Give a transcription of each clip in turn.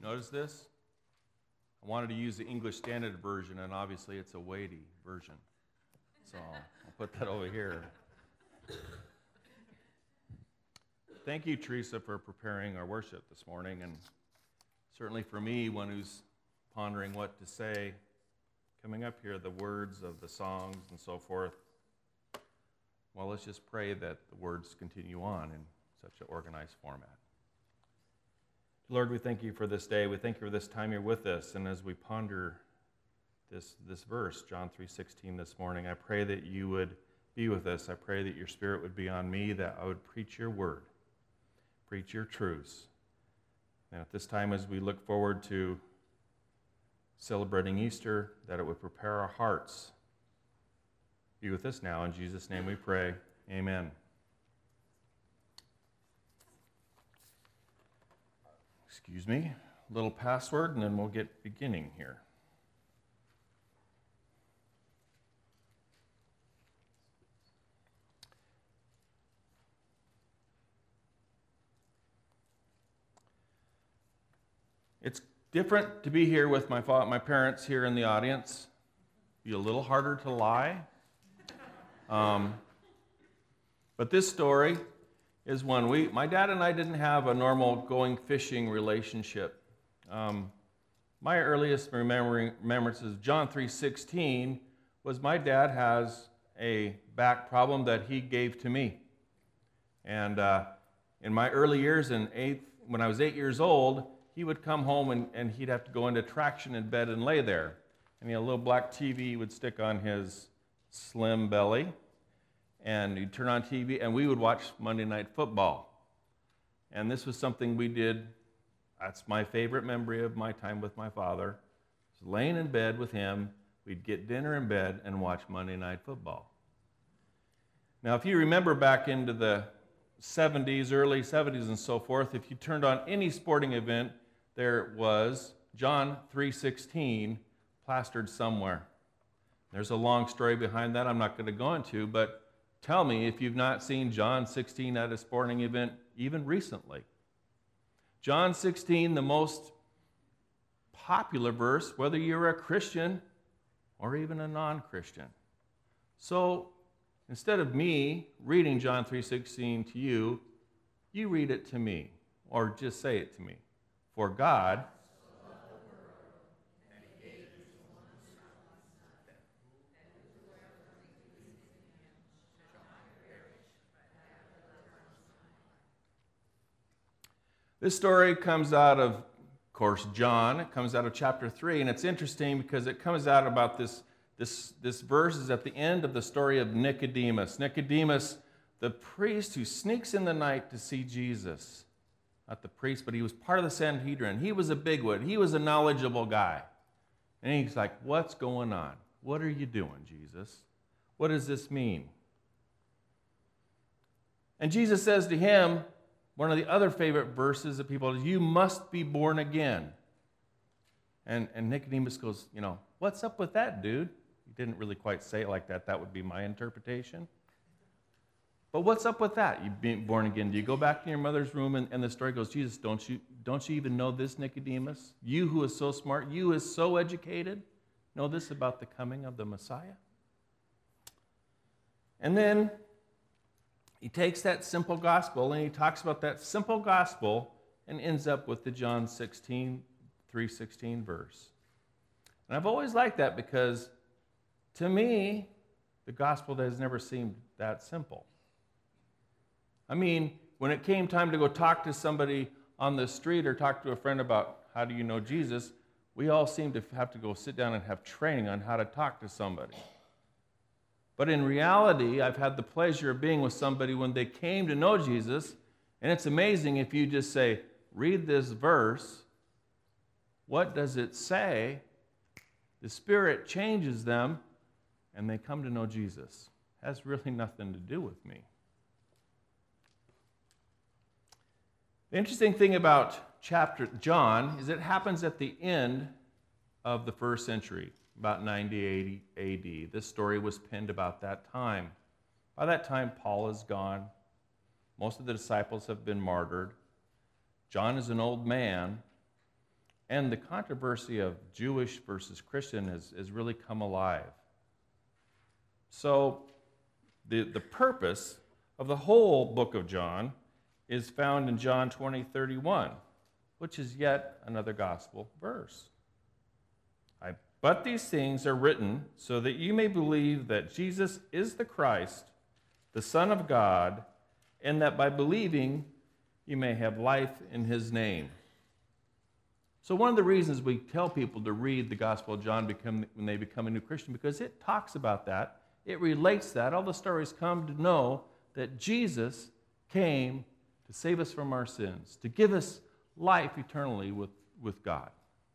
Notice this? I wanted to use the English Standard Version, and obviously it's a weighty version. So I'll put that over here. Thank you, Teresa, for preparing our worship this morning, and certainly for me, one who's pondering what to say, coming up here, the words of the songs and so forth. Well, let's just pray that the words continue on in such an organized format. Lord, we thank you for this day. We thank you for this time you're with us. And as we ponder this verse, John 3:16 this morning, I pray that you would be with us. I pray that your Spirit would be on me, that I would preach your word, preach your truths. And at this time, as we look forward to celebrating Easter, that it would prepare our hearts. Be with us now. In Jesus' name we pray. Amen. Excuse me, a little password, and then we'll get beginning here. It's different to be here with my parents here in the audience. Be a little harder to lie. But this story is one. My dad and I didn't have a normal going fishing relationship. My earliest remembrances of John 3:16 was my dad has a back problem that he gave to me. And in my early years, when I was 8 years old, he would come home and he'd have to go into traction in bed and lay there. And he had a little black TV would stick on his slim belly. And you'd turn on TV, and we would watch Monday Night Football. And this was something we did. That's my favorite memory of my time with my father. Just laying in bed with him, we'd get dinner in bed and watch Monday Night Football. Now, if you remember back into the 70s, early 70s and so forth, if you turned on any sporting event, there was John 3:16 plastered somewhere. There's a long story behind that I'm not going to go into, but tell me if you've not seen John 16 at a sporting event even recently. John 16, the most popular verse, whether you're a Christian or even a non-Christian. So instead of me reading John 3:16 to you, you read it to me, or just say it to me. For God This story comes out of course, John. It comes out of chapter 3, and it's interesting because it comes out about this verse is at the end of the story of Nicodemus. Nicodemus, the priest who sneaks in the night to see Jesus. Not the priest, but he was part of the Sanhedrin. He was a bigwig. He was a knowledgeable guy. And he's like, what's going on? What are you doing, Jesus? What does this mean? And Jesus says to him, one of the other favorite verses that people is, you must be born again. And Nicodemus goes, what's up with that, dude? He didn't really quite say it like that. That would be my interpretation. But what's up with that? You being born again. Do you go back to your mother's room and the story goes, Jesus, don't you even know this, Nicodemus? You who is so smart, you who is so educated, know this about the coming of the Messiah? And then he takes that simple gospel and he talks about that simple gospel and ends up with the John 3:16 verse. And I've always liked that because to me, the gospel has never seemed that simple. I mean, when it came time to go talk to somebody on the street or talk to a friend about how do you know Jesus, we all seem to have to go sit down and have training on how to talk to somebody. But in reality, I've had the pleasure of being with somebody when they came to know Jesus, and it's amazing if you just say, read this verse, what does it say? The Spirit changes them, and they come to know Jesus. It has really nothing to do with me. The interesting thing about chapter John is it happens at the end of the first century, about 90 AD. This story was penned about that time. By that time, Paul is gone. Most of the disciples have been martyred. John is an old man. And the controversy of Jewish versus Christian has really come alive. So the purpose of the whole book of John is found in John 20:31, which is yet another gospel verse. But these things are written so that you may believe that Jesus is the Christ, the Son of God, and that by believing you may have life in his name. So one of the reasons we tell people to read the Gospel of John when they become a new Christian, because it talks about that, it relates that. All the stories come to know that Jesus came to save us from our sins, to give us life eternally with God.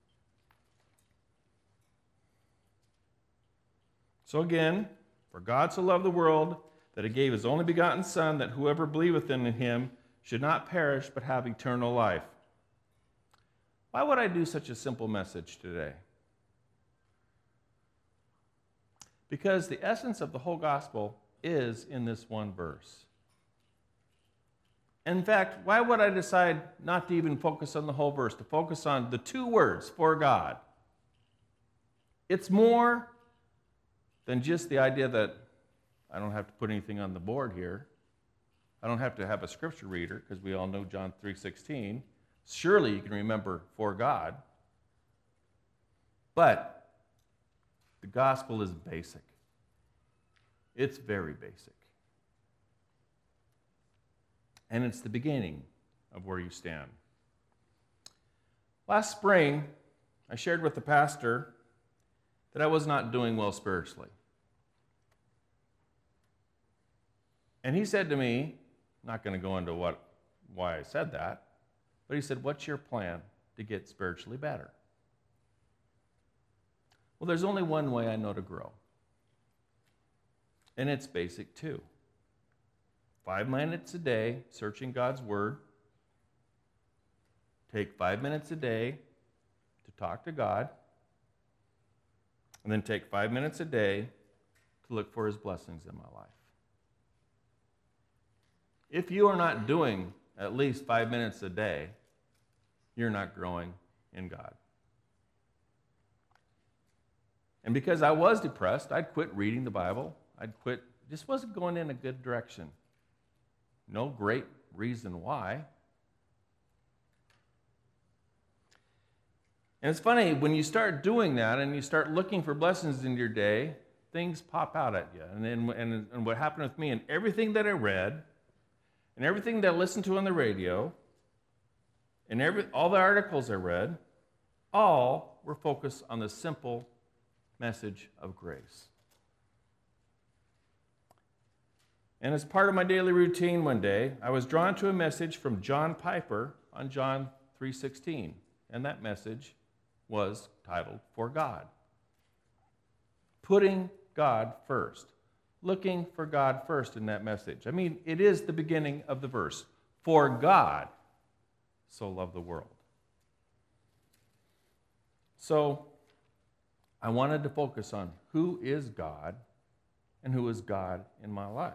So again, for God so loved the world that he gave his only begotten Son, that whoever believeth in him should not perish but have eternal life. Why would I do such a simple message today? Because the essence of the whole gospel is in this one verse. In fact, why would I decide not to even focus on the whole verse, to focus on the two words, for God? It's more than just the idea that I don't have to put anything on the board here. I don't have to have a scripture reader, because we all know John 3:16. Surely you can remember for God. But the gospel is basic. It's very basic. And it's the beginning of where you stand. Last spring, I shared with the pastor that I was not doing well spiritually. And he said to me, I'm not going to go into why I said that, but he said, what's your plan to get spiritually better? Well, there's only one way I know to grow. And it's basic too. 5 minutes a day searching God's Word. Take 5 minutes a day to talk to God. And then take 5 minutes a day to look for his blessings in my life. If you are not doing at least 5 minutes a day, you're not growing in God. And because I was depressed, I'd quit reading the Bible. Just wasn't going in a good direction. No great reason why. And it's funny, when you start doing that and you start looking for blessings in your day, things pop out at you. And what happened with me, and everything that I read, and everything that I listened to on the radio, and all the articles I read, all were focused on the simple message of grace. And as part of my daily routine one day, I was drawn to a message from John Piper on John 3:16, and that message was titled, For God. Putting God first. Looking for God first in that message. I mean, it is the beginning of the verse. For God so loved the world. So, I wanted to focus on who is God and who is God in my life.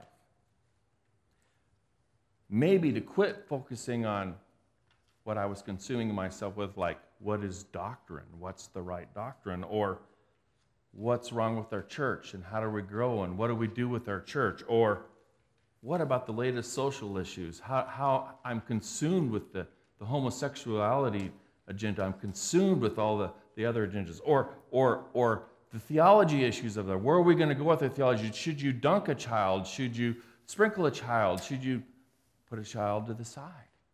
Maybe to quit focusing on what I was consuming myself with, like, what is doctrine? What's the right doctrine? Or what's wrong with our church and how do we grow and what do we do with our church? Or what about the latest social issues? How I'm consumed with the homosexuality agenda. I'm consumed with all the other agendas. Or the theology issues of that. Where are we going to go with the theology? Should you dunk a child? Should you sprinkle a child? Should you put a child to the side?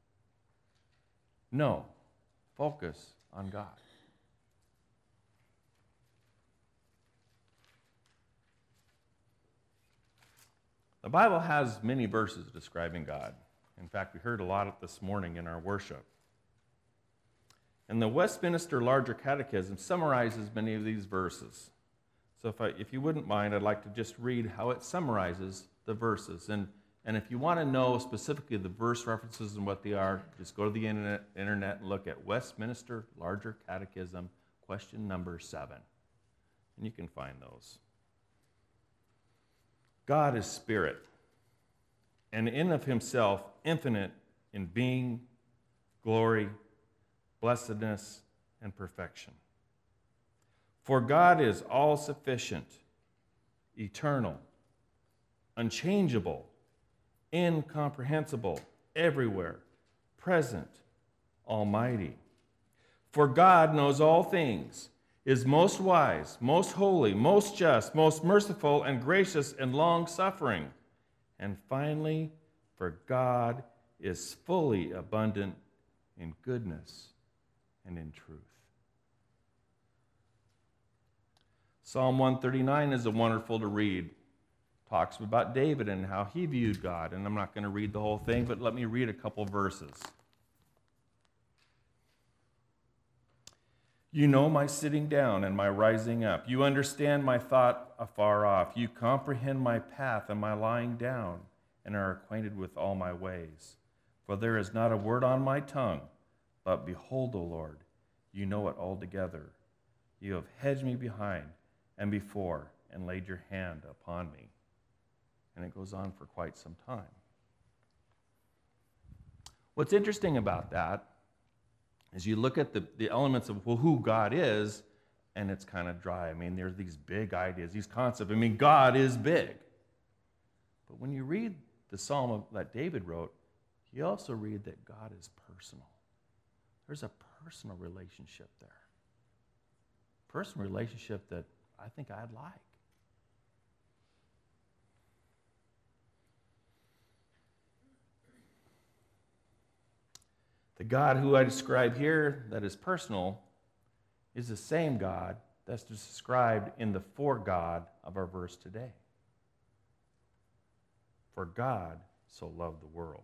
No. Focus on God. The Bible has many verses describing God. In fact, we heard a lot this morning in our worship. And the Westminster Larger Catechism summarizes many of these verses. So if you wouldn't mind, I'd like to just read how it summarizes the verses. And if you want to know specifically the verse references and what they are, just go to the internet and look at Westminster Larger Catechism, question number 7. And you can find those. God is spirit, and in of himself infinite in being, glory, blessedness, and perfection. For God is all-sufficient, eternal, unchangeable, incomprehensible, everywhere, present, almighty. For God knows all things, is most wise, most holy, most just, most merciful and gracious and long-suffering. And finally, for God is fully abundant in goodness and in truth. Psalm 139 is wonderful to read. Talks about David and how he viewed God. And I'm not going to read the whole thing, but let me read a couple verses. You know my sitting down and my rising up. You understand my thought afar off. You comprehend my path and my lying down, and are acquainted with all my ways. For there is not a word on my tongue, but behold, O Lord, you know it altogether. You have hedged me behind and before, and laid your hand upon me. And it goes on for quite some time. What's interesting about that is you look at the elements of who God is, and it's kind of dry. I mean, there's these big ideas, these concepts. I mean, God is big. But when you read the psalm that David wrote, you also read that God is personal. There's a personal relationship there. Personal relationship that I think I'd like. The God who I describe here that is personal is the same God that's described in the for God of our verse today. For God so loved the world.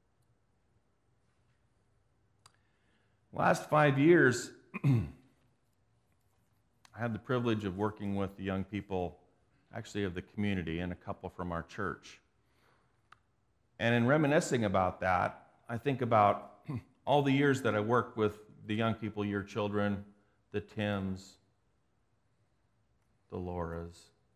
Last 5 years, I had the privilege of working with the young people, actually of the community, and a couple from our church. And in reminiscing about that, I think about all the years that I worked with the young people, your children, the Tims, the Lauras,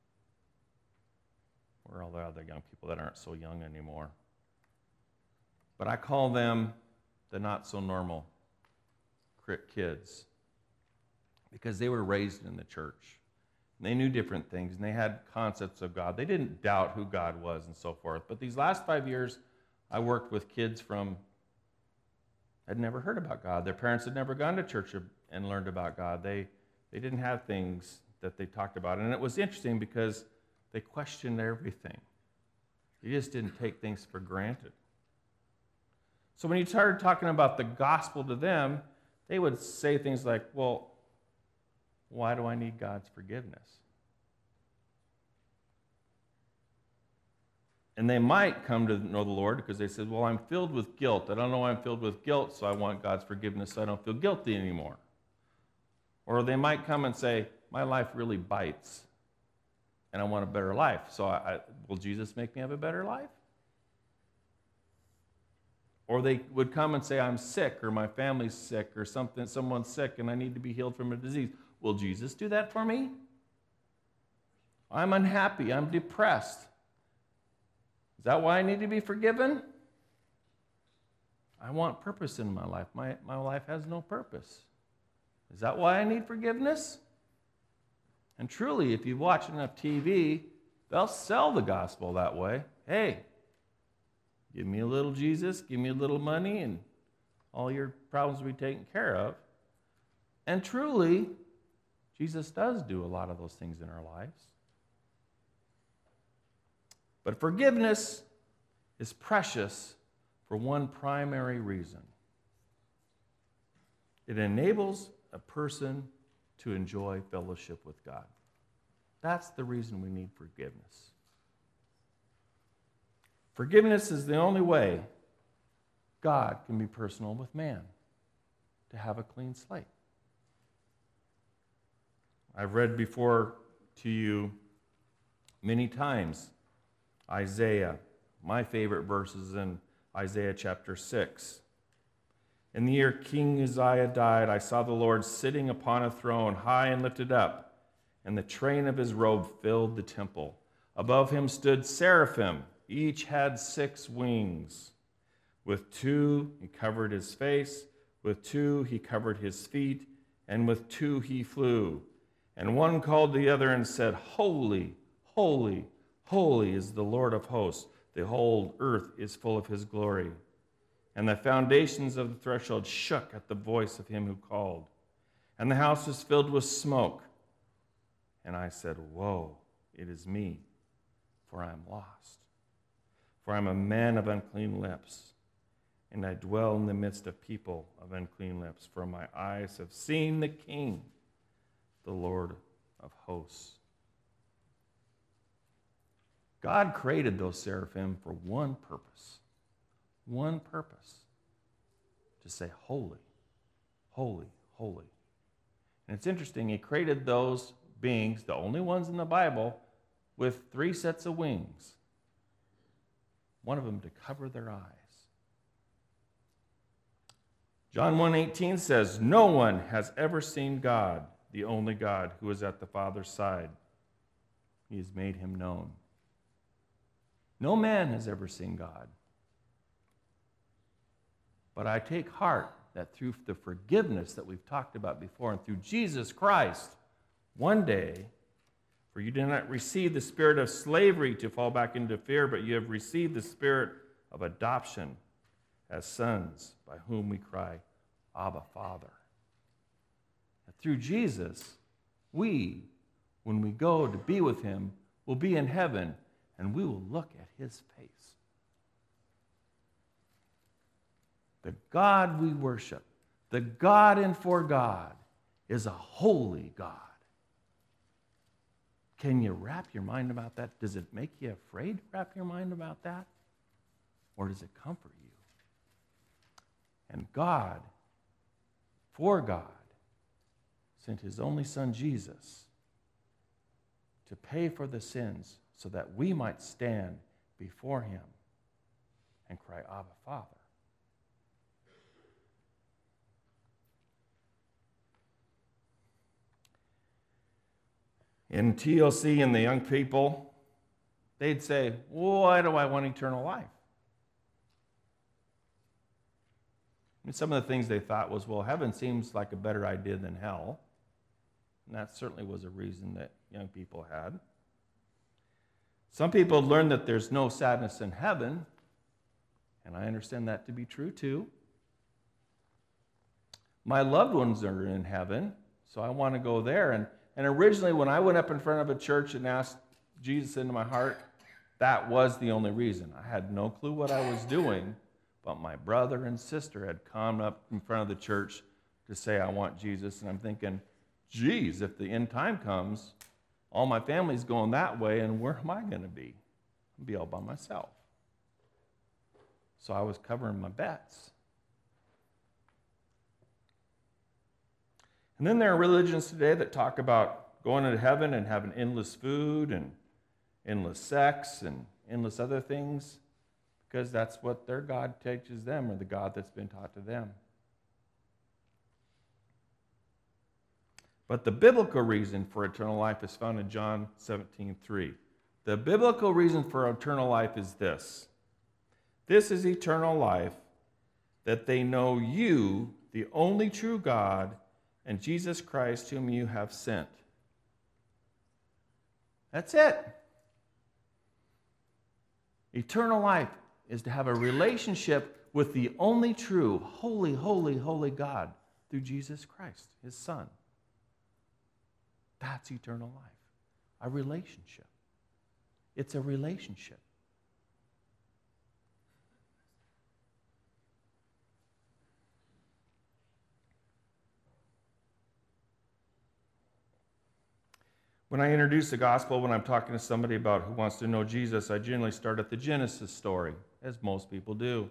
or all the other young people that aren't so young anymore. But I call them the not-so-normal kids because they were raised in the church. And they knew different things, and they had concepts of God. They didn't doubt who God was and so forth. But these last 5 years, I worked with kids from had never heard about God. Their parents had never gone to church and learned about God. They didn't have things that they talked about. And it was interesting because they questioned everything. They just didn't take things for granted. So when you started talking about the gospel to them, they would say things like, well, why do I need God's forgiveness? And they might come to know the Lord because they said, well, I'm filled with guilt. I don't know why I'm filled with guilt, so I want God's forgiveness so I don't feel guilty anymore. Or they might come and say, my life really bites, and I want a better life. So will Jesus make me have a better life? Or they would come and say, I'm sick, or my family's sick, or someone's sick, and I need to be healed from a disease. Will Jesus do that for me? I'm unhappy. I'm depressed. Is that why I need to be forgiven? I want purpose in my life. My life has no purpose. Is that why I need forgiveness? And truly, if you watch enough TV, they'll sell the gospel that way. Hey, give me a little Jesus, give me a little money, and all your problems will be taken care of. And truly, Jesus does do a lot of those things in our lives. But forgiveness is precious for one primary reason. It enables a person to enjoy fellowship with God. That's the reason we need forgiveness. Forgiveness is the only way God can be personal with man, to have a clean slate. I've read before to you many times Isaiah. My favorite verse is in Isaiah chapter 6. In the year King Uzziah died, I saw the Lord sitting upon a throne, high and lifted up, and the train of his robe filled the temple. Above him stood seraphim. Each had 6 wings. With 2 he covered his face, with 2 he covered his feet, and with two he flew. And one called the other and said, Holy, holy, holy is the Lord of hosts. The whole earth is full of his glory. And the foundations of the threshold shook at the voice of him who called. And the house was filled with smoke. And I said, Woe, it is me, for I am lost. For I am a man of unclean lips, and I dwell in the midst of people of unclean lips. For my eyes have seen the King, the Lord of hosts. God created those seraphim for one purpose. One purpose. To say, holy, holy, holy. And it's interesting, he created those beings, the only ones in the Bible, with 3 sets of wings. One of them to cover their eyes. John 1:18 says, No one has ever seen God, the only God who is at the Father's side. He has made him known. No man has ever seen God. But I take heart that through the forgiveness that we've talked about before and through Jesus Christ, one day, for you did not receive the spirit of slavery to fall back into fear, but you have received the spirit of adoption as sons, by whom we cry, Abba, Father. And through Jesus, we, when we go to be with him, will be in heaven, and we will look at his face. The God we worship, the God and for God, is a holy God. Can you wrap your mind about that? Does it make you afraid to wrap your mind about that? Or does it comfort you? And God, for God, sent his only Son, Jesus, to pay for the sins so that we might stand before him and cry, Abba, Father. In TLC and the young people, they'd say, why do I want eternal life? And some of the things they thought was, well, heaven seems like a better idea than hell. And that certainly was a reason that young people had. Some people learned that there's no sadness in heaven, and I understand that to be true too. My loved ones are in heaven, so I want to go there. And originally, when I went up in front of a church and asked Jesus into my heart, that was the only reason. I had no clue what I was doing, but my brother and sister had come up in front of the church to say, I want Jesus. And I'm thinking, geez, if the end time comes, all my family's going that way, and where am I going to be? I'll be all by myself. So I was covering my bets. And then there are religions today that talk about going to heaven and having endless food and endless sex and endless other things, because that's what their God teaches them, or the God that's been taught to them. But the biblical reason for eternal life is found in John 17:3. The biblical reason for eternal life is this. This is eternal life, that they know you, the only true God, and Jesus Christ, whom you have sent. That's it. Eternal life is to have a relationship with the only true, holy, holy, holy God through Jesus Christ, his Son. That's eternal life. A relationship. It's a relationship. When I introduce the gospel, when I'm talking to somebody about who wants to know Jesus, I generally start at the Genesis story, as most people do.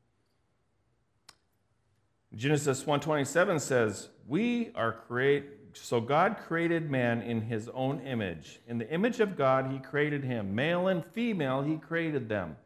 Genesis 1:27 says, so God created man in his own image. In the image of God, he created him. Male and female, he created them.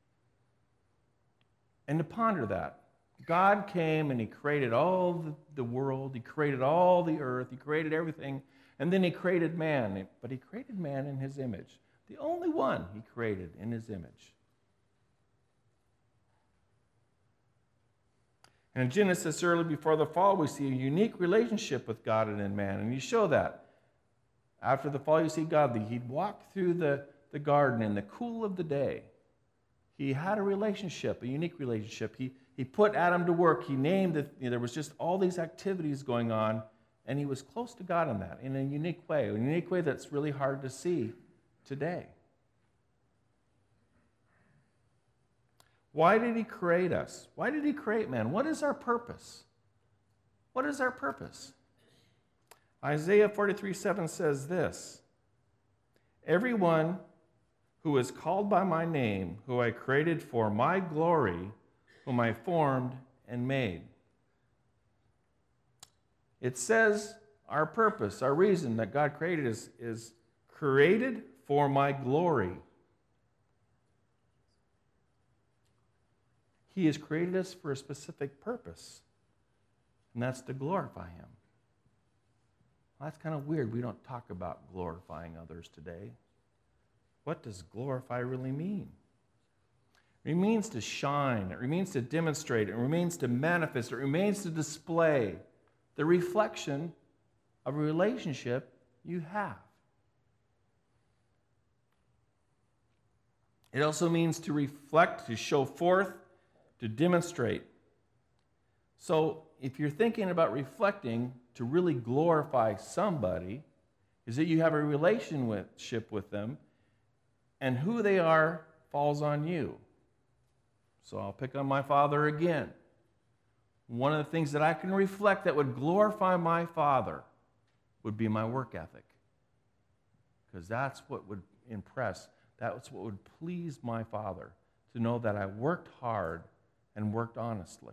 And to ponder that, God came and he created all the world, he created all the earth, he created everything, and then he created man. But he created man in his image. The only one he created in his image. And in Genesis, early before the fall, we see a unique relationship with God and in man. And you show that. After the fall, you see God. He'd walk through the garden in the cool of the day. He had a relationship, a unique relationship. He put Adam to work. He named it. There was just all these activities going on, and he was close to God in that, in a unique way that's really hard to see today. Why did he create us? Why did he create man? What is our purpose? What is our purpose? Isaiah 43:7 says this, "Everyone who is called by my name, who I created for my glory, whom I formed and made." It says our purpose, our reason that God created us is created for my glory. He has created us for a specific purpose, and that's to glorify him. Well, that's kind of weird. We don't talk about glorifying others today. What does glorify really mean? It means to shine. It means to demonstrate. It means to manifest. It means to display the reflection of a relationship you have. It also means to reflect, to show forth, to demonstrate. So if you're thinking about reflecting to really glorify somebody, is that you have a relationship with them, and who they are falls on you. So I'll pick on my father again. One of the things that I can reflect that would glorify my father would be my work ethic. Because that's what would impress, that's what would please my father, to know that I worked hard and worked honestly.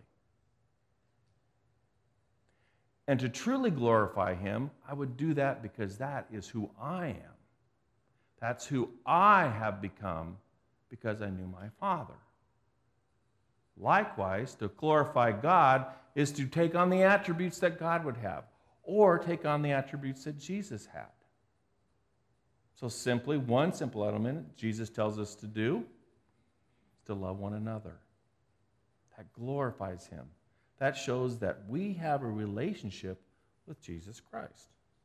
And to truly glorify him, I would do that because that is who I am. That's who I have become because I knew my Father. Likewise, to glorify God is to take on the attributes that God would have, or take on the attributes that Jesus had. So simply, one simple element Jesus tells us to do is to love one another. That glorifies him. That shows that we have a relationship with Jesus Christ.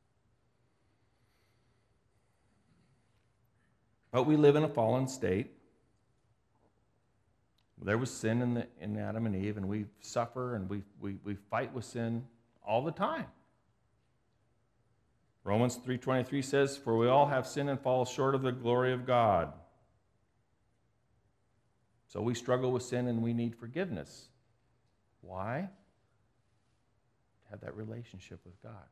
But we live in a fallen state. There was sin in Adam and Eve, and we suffer and we fight with sin all the time. Romans 3:23 says, "For we all have sinned and fall short of the glory of God." So we struggle with sin and we need forgiveness. Why? To have that relationship with God.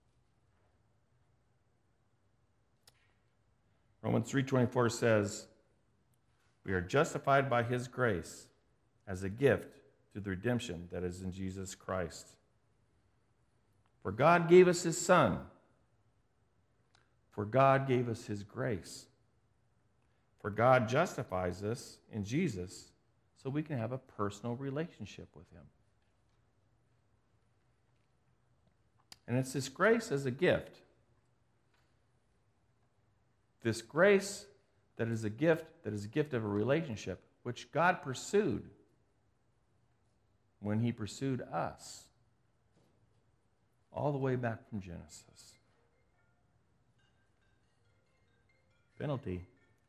Romans 3:24 says, "We are justified by his grace as a gift through the redemption that is in Jesus Christ. For God gave us his Son. For God gave us his grace. For God justifies us in Jesus so we can have a personal relationship with him." And it's this grace as a gift. This grace that is a gift of a relationship, which God pursued when he pursued us, all the way back from Genesis. Penalty.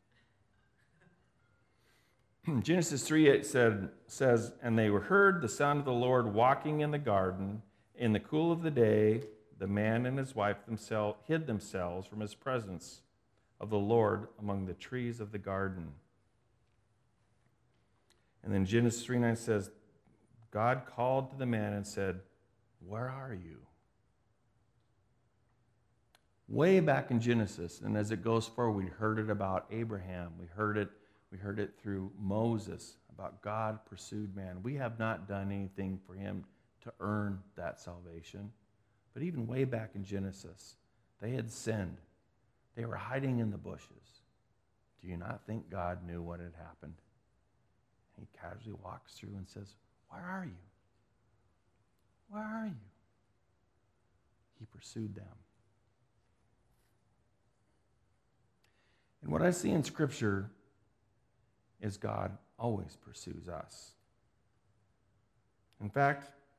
Genesis 3:8 says, "And they heard the sound of the Lord walking in the garden in the cool of the day. The man and his wife hid themselves from his presence of the Lord among the trees of the garden." And then Genesis 3:9 says, "God called to the man and said, 'Where are you?'" Way back in Genesis, and as it goes forward, we heard it about Abraham. We heard it through Moses, about God pursued man. We have not done anything for him to earn that salvation. But even way back in Genesis, they had sinned. They were hiding in the bushes. Do you not think God knew what had happened? He casually walks through and says, "Where are you? Where are you?" He pursued them. And what I see in Scripture is God always pursues us. In fact,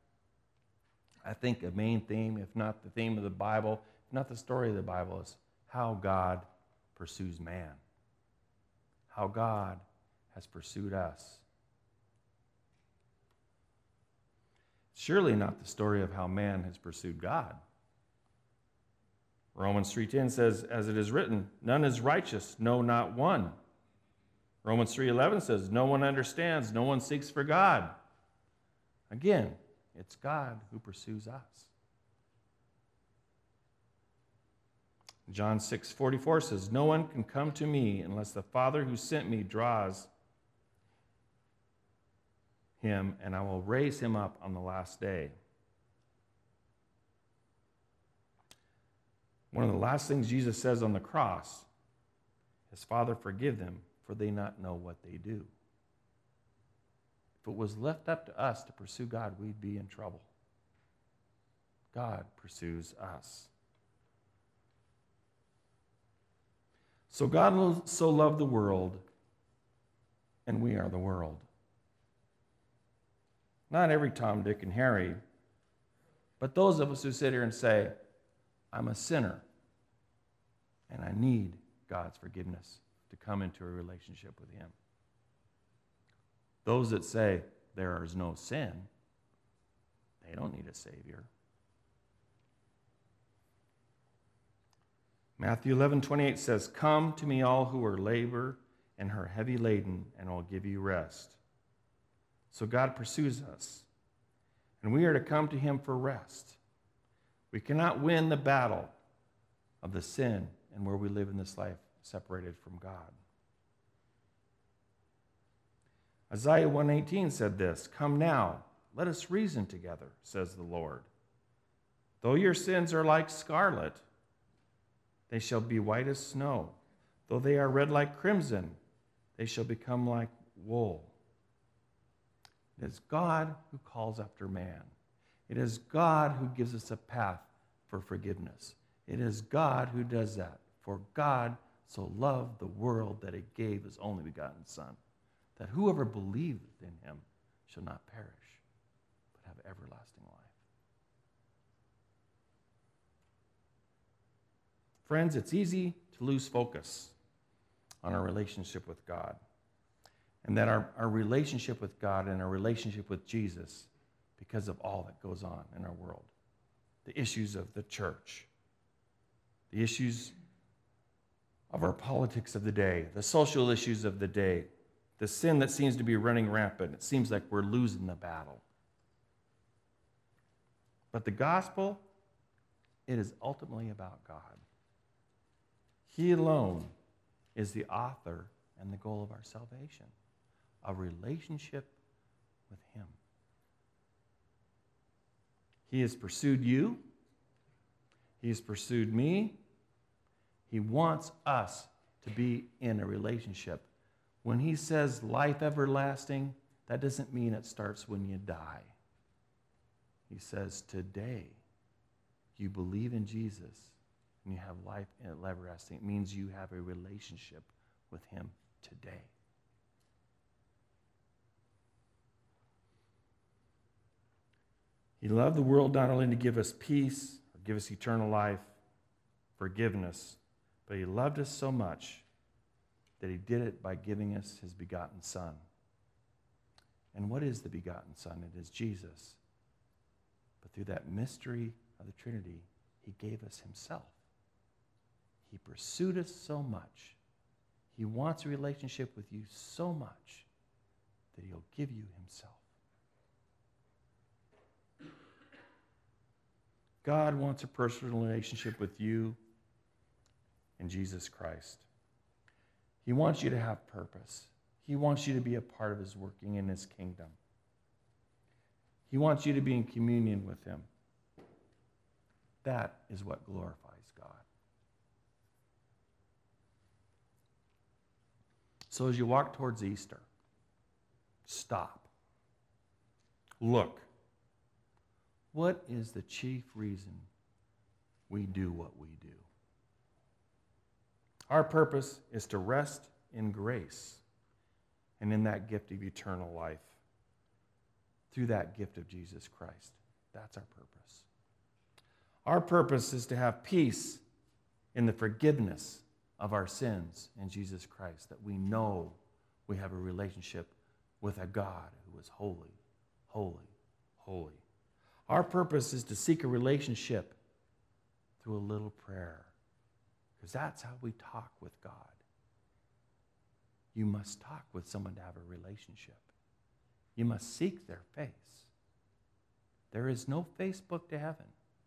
I think a main theme, if not the theme of the Bible, if not the story of the Bible, is how God pursues man. How God has pursued us. Surely not the story of how man has pursued God. Romans 3:10 says, as it is written, none is righteous, no, not one. Romans 3:11 says, no one understands, no one seeks for God. Again, it's God who pursues us. John 6:44 says, no one can come to me unless the Father who sent me draws him, and I will raise him up on the last day. One of the last things Jesus says on the cross is, Father, forgive them, for they not know what they do. If it was left up to us to pursue God, we'd be in trouble. God pursues us. So God so loved the world, and we are the world. Not every Tom, Dick, and Harry, but those of us who sit here and say, I'm a sinner, and I need God's forgiveness to come into a relationship with Him. Those that say there is no sin, they don't need a Savior. Matthew 11:28 says, come to me all who are labor and are heavy laden, and I will give you rest. So God pursues us, and we are to come to Him for rest. We cannot win the battle of the sin and where we live in this life separated from God. Isaiah 1:18 said this, come now, let us reason together, says the Lord. Though your sins are like scarlet, they shall be white as snow. Though they are red like crimson, they shall become like wool. It is God who calls after man. It is God who gives us a path for forgiveness. It is God who does that. For God so loved the world that He gave His only begotten Son, that whoever believeth in Him shall not perish, but have everlasting life. Friends, it's easy to lose focus on our relationship with God, and that our relationship with God and our relationship with Jesus, because of all that goes on in our world. The issues of the church, the issues of our politics of the day, the social issues of the day, the sin that seems to be running rampant. It seems like we're losing the battle. But the gospel, it is ultimately about God. He alone is the author and the goal of our salvation, a relationship with Him. He has pursued you. He has pursued me. He wants us to be in a relationship. When He says life everlasting, that doesn't mean it starts when you die. He says today you believe in Jesus and you have life everlasting. It means you have a relationship with Him today. He loved the world not only to give us peace, or give us eternal life, forgiveness, but He loved us so much that He did it by giving us His begotten Son. And what is the begotten Son? It is Jesus. But through that mystery of the Trinity, He gave us Himself. He pursued us so much. He wants a relationship with you so much that He'll give you Himself. God wants a personal relationship with you in Jesus Christ. He wants you to have purpose. He wants you to be a part of His working in His kingdom. He wants you to be in communion with Him. That is what glorifies God. So as you walk towards Easter, stop. Look. What is the chief reason we do what we do? Our purpose is to rest in grace and in that gift of eternal life through that gift of Jesus Christ. That's our purpose. Our purpose is to have peace in the forgiveness of our sins in Jesus Christ, that we know we have a relationship with a God who is holy, holy, holy. Our purpose is to seek a relationship through a little prayer, because that's how we talk with God. You must talk with someone to have a relationship. You must seek their face. There is no Facebook to heaven.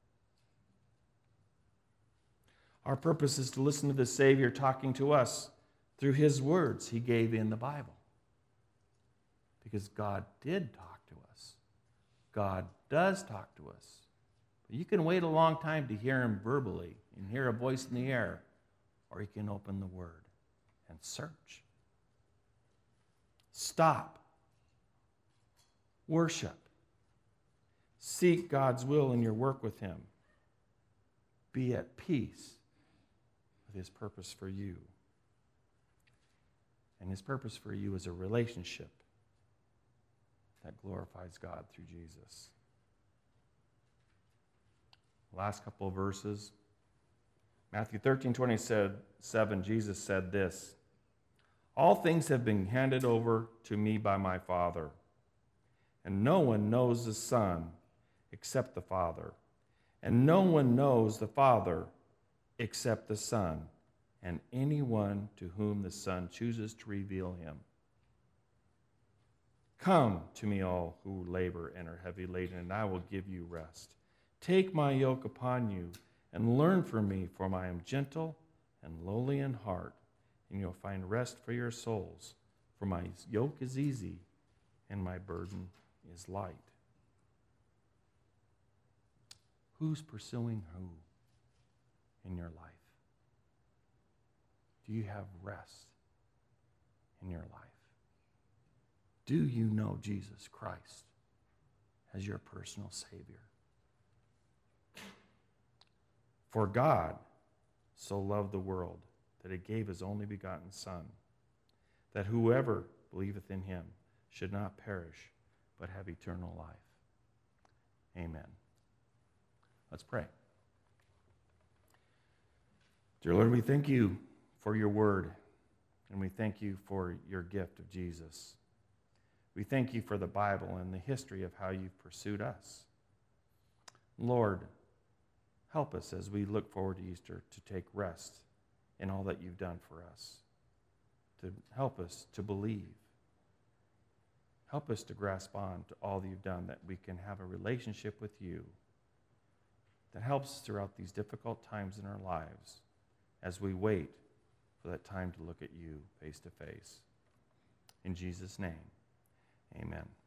Our purpose is to listen to the Savior talking to us through his words he gave in the Bible. Because God did talk to us. God does talk to us. But you can wait a long time to hear him verbally and hear a voice in the air, or you can open the Word and search. Stop. Worship. Seek God's will in your work with him. Be at peace with his purpose for you. And his purpose for you is a relationship that glorifies God through Jesus. Last couple of verses. Matthew 13:27, Jesus said this, "All things have been handed over to me by my Father, and no one knows the Son except the Father, and no one knows the Father except the Son, and anyone to whom the Son chooses to reveal him. Come to me, all who labor and are heavy laden, and I will give you rest. Take my yoke upon you and learn from me, for I am gentle and lowly in heart, and you'll find rest for your souls. For my yoke is easy and my burden is light." Who's pursuing who in your life? Do you have rest in your life? Do you know Jesus Christ as your personal Savior? For God so loved the world that he gave his only begotten Son, that whoever believeth in him should not perish, but have eternal life. Amen. Let's pray. Dear Lord, we thank you for your word, and we thank you for your gift of Jesus. We thank you for the Bible and the history of how you've pursued us. Lord, help us as we look forward to Easter to take rest in all that you've done for us, to help us to believe. Help us to grasp on to all that you've done, that we can have a relationship with you that helps us throughout these difficult times in our lives as we wait for that time to look at you face to face. In Jesus' name, amen.